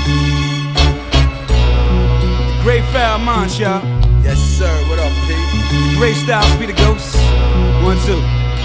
Great foul minds, y'all. Yes, sir. What up, P? Great styles be the ghosts. 1, 2.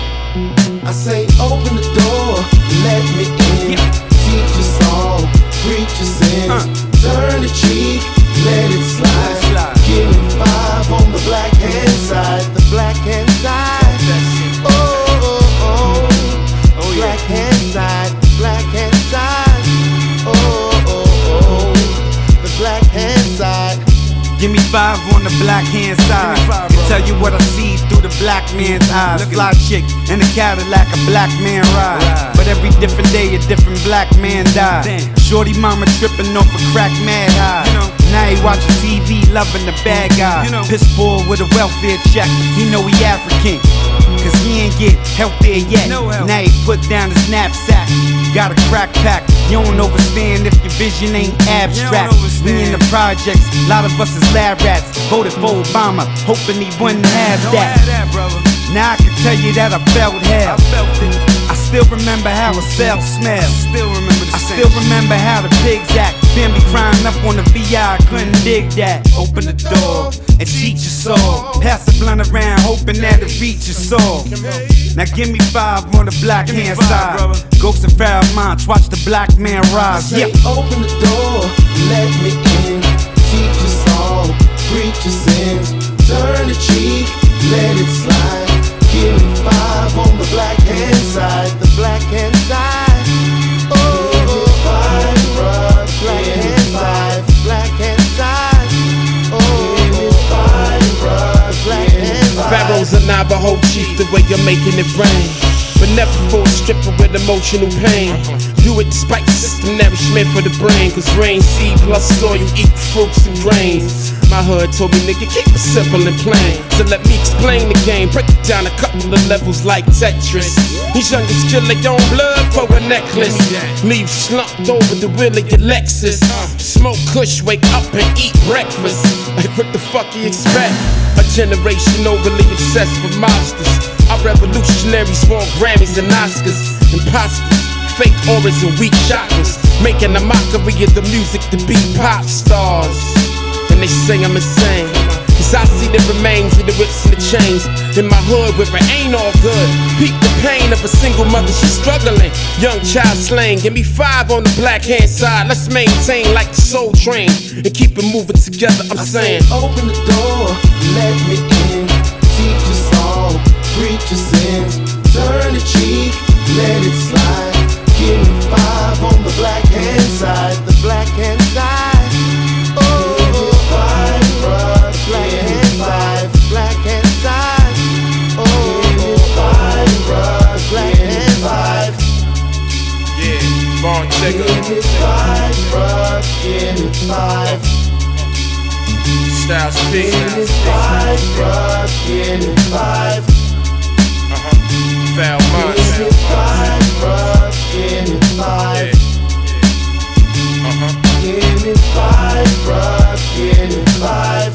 I say open the door, let me in. Teach us all, preach your sins. Turn the cheek, let it slide. Give me 5 on the black hand side. The black hand side. Oh, oh, oh. Oh, black hand side. Black hand side. Oh, oh, oh. The black hand side. Give me 5 on the black hand side. Can tell you what I see through the black man's eyes. Fly chick in a Cadillac, a black man ride. But every different day, a different black man die. Shorty mama tripping off a crack mad high. Now he watching TV, loving the bad guy. Piss poor with a welfare check. He know he African, cause he ain't get help there yet. Now he put down his knapsack, got a crack pack. You don't overstand if your vision ain't abstract. We in the projects, a lot of us is lab rats. Voted for Obama, hoping he wouldn't have that. Now I can tell you that I felt hell. I still remember how a cell smelled. I still remember how the pigs act. Family crying up on the VI, couldn't dig that. Open the door and teach us all. Pass the blunt around, hoping that it reach us all. Now give me 5 on the black hand side. Ghosts and foul minds, watch the black man rise. Say open the door, let me in. Teach us all, preach your sins. Turn the cheek, let it slide. Give me 5 on the black hand side. The black hand side. Oh, 5, bruh. Black hand side. Black hand side. Oh, 5, bruh. Black hand side. Pharaoh's a Navajo chief, the way you're making it rain. But never for a stripper with emotional pain. Do it despite the system nourishment for the brain. Cause rain, seed plus soil, you eat fruits and grains. My hood told me, nigga, keep it simple and plain. So let me explain the game, break it down a couple of levels like Tetris. These youngest kill their own blood for a necklace. Leave slumped over the wheel of your Lexus. Smoke kush, wake up and eat breakfast. Like what the fuck you expect? A generation overly obsessed with mobsters. Our revolutionaries want Grammys and Oscars. Imposters, fake auras and weak chakras, making a mockery of the music to be pop stars. And they say I'm insane, cause I see the remains of the whips and the chains. In my hood where it ain't all good. Peep the pain of a single mother, she's struggling. Young child slain, give me 5 on the black hand side. Let's maintain like the Soul Train and keep it moving together, I'm saying. Open the door, let me in. Teach us all, preach your sins. Turn the cheek, let it slide. Give me 5 on the black hand side. The black hand side. Oh, 5, bruh. Black hand side. Black hand side. Oh, 5, bruh. Black hand side. Yeah, Von Jigger. Give me 5, bruh. Give me 5. Styles P. Give me 5, bruh. Give me 5. Foul minds. Give me 5, bruh. Give me 5. Give me 5, bruh. Give me 5.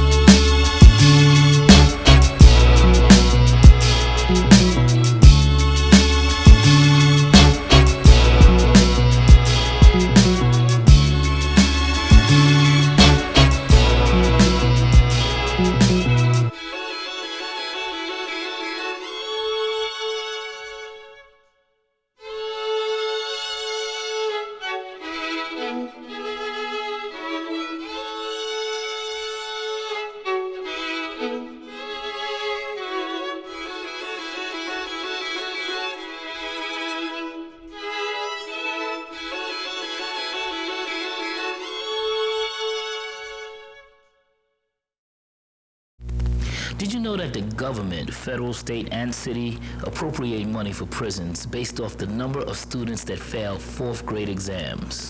Did you know that the government, federal, state, and city appropriate money for prisons based off the number of students that fail 4th grade exams?